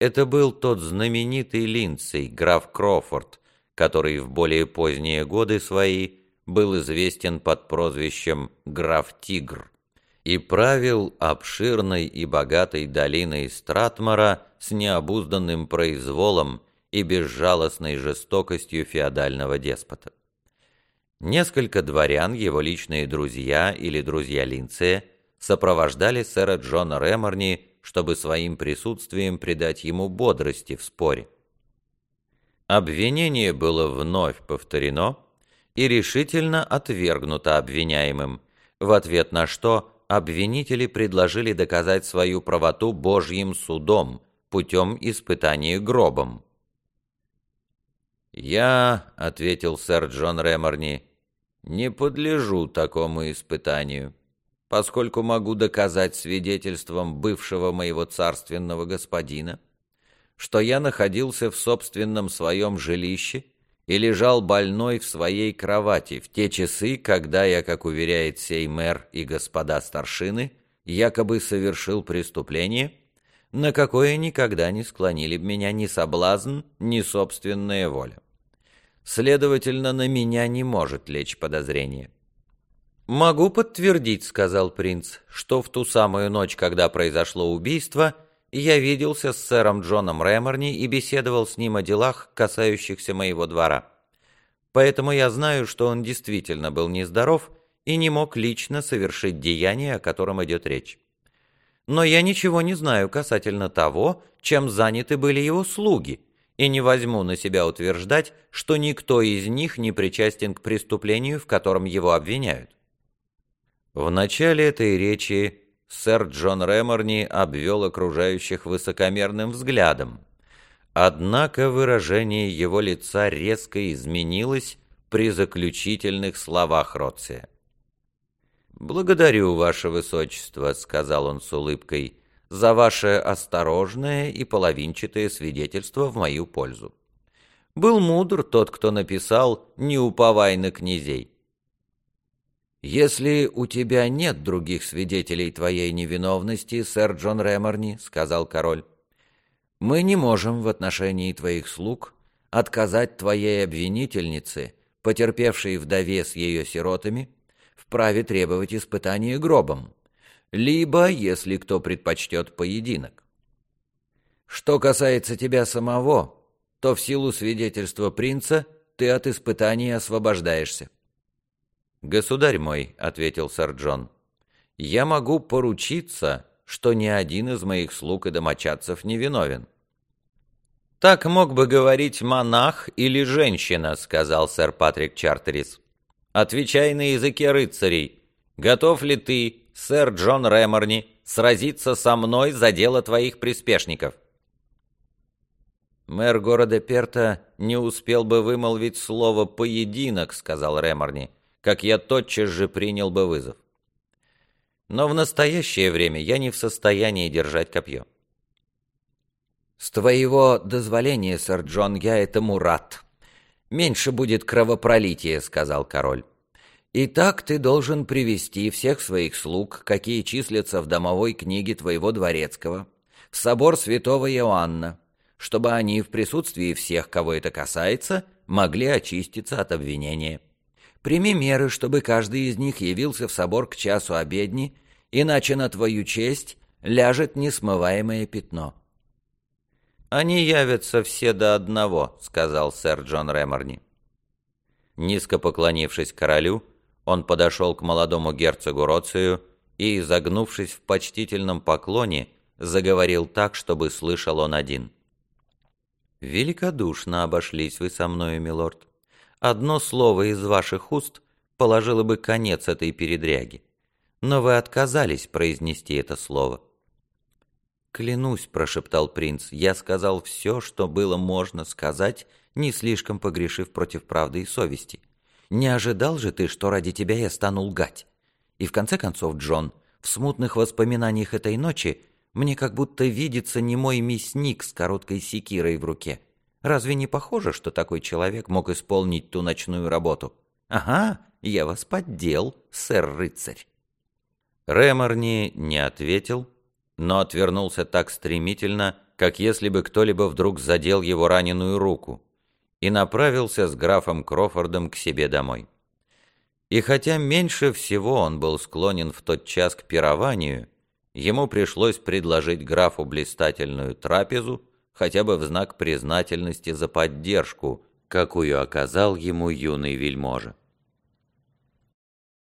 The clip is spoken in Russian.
Это был тот знаменитый Линдсей, граф Кроуфорд, который в более поздние годы свои был известен под прозвищем «Граф Тигр» и правил обширной и богатой долиной Стратмора с необузданным произволом и безжалостной жестокостью феодального деспота. Несколько дворян, его личные друзья или друзья Линдсея, сопровождали сэра Джона Реморни, чтобы своим присутствием придать ему бодрости в споре. Обвинение было вновь повторено и решительно отвергнуто обвиняемым, в ответ на что обвинители предложили доказать свою правоту Божьим судом путем испытания гробом. «Я, — ответил сэр Джон Реморни, — не подлежу такому испытанию, поскольку могу доказать свидетельством бывшего моего царственного господина, что я находился в собственном своем жилище и лежал больной в своей кровати в те часы, когда я, как уверяет сей мэр и господа старшины, якобы совершил преступление, на какое никогда не склонили б меня ни соблазн, ни собственная воля. Следовательно, на меня не может лечь подозрение». «Могу подтвердить, — сказал принц, — что в ту самую ночь, когда произошло убийство, я виделся с сэром Джоном Реморни и беседовал с ним о делах, касающихся моего двора. Поэтому я знаю, что он действительно был нездоров и не мог лично совершить деяние, о котором идет речь. Но я ничего не знаю касательно того, чем заняты были его слуги, и не возьму на себя утверждать, что никто из них не причастен к преступлению, в котором его обвиняют». В начале этой речи сэр Джон Реморни обвел окружающих высокомерным взглядом, однако выражение его лица резко изменилось при заключительных словах Ротсея. «Благодарю, ваше высочество, — сказал он с улыбкой, — за ваше осторожное и половинчатое свидетельство в мою пользу. Был мудр тот, кто написал «Не уповай на князей». «Если у тебя нет других свидетелей твоей невиновности, сэр Джон Реморни, — сказал король, — мы не можем в отношении твоих слуг отказать твоей обвинительнице, потерпевшей вдове с ее сиротами, в праве требовать испытания гробом, либо, если кто предпочтет, поединок. Что касается тебя самого, то в силу свидетельства принца ты от испытания освобождаешься». «Государь мой, — ответил сэр Джон, — я могу поручиться, что ни один из моих слуг и домочадцев не виновен». «Так мог бы говорить монах или женщина, — сказал сэр Патрик Чартерис. Отвечай на языке рыцарей. Готов ли ты, сэр Джон Реморни, сразиться со мной за дело твоих приспешников?» «Мэр города Перта не успел бы вымолвить слово «поединок», — сказал Реморни, — как я тотчас же принял бы вызов. Но в настоящее время я не в состоянии держать копье». «С твоего дозволения, сэр Джон, я этому рад. Меньше будет кровопролития», — сказал король. «Итак, ты должен привести всех своих слуг, какие числятся в домовой книге твоего дворецкого, в собор святого Иоанна, чтобы они в присутствии всех, кого это касается, могли очиститься от обвинения. Прими меры, чтобы каждый из них явился в собор к часу обедни, иначе на твою честь ляжет несмываемое пятно». «Они явятся все до одного», — сказал сэр Джон Реморни. Низко поклонившись королю, он подошел к молодому герцогу Роцию и, изогнувшись в почтительном поклоне, заговорил так, чтобы слышал он один. «Великодушно обошлись вы со мною, милорд. Одно слово из ваших уст положило бы конец этой передряге, но вы отказались произнести это слово». «Клянусь, — прошептал принц, — я сказал все, что было можно сказать, не слишком погрешив против правды и совести. Не ожидал же ты, что ради тебя я стану лгать? И в конце концов, Джон, в смутных воспоминаниях этой ночи мне как будто видится немой мясник с короткой секирой в руке. Разве не похоже, что такой человек мог исполнить ту ночную работу? Ага, я вас поддел, сэр-рыцарь». Реморни не ответил, но отвернулся так стремительно, как если бы кто-либо вдруг задел его раненую руку, и направился с графом Крофордом к себе домой. И хотя меньше всего он был склонен в тот час к пированию, ему пришлось предложить графу блистательную трапезу, хотя бы в знак признательности за поддержку, какую оказал ему юный вельможа.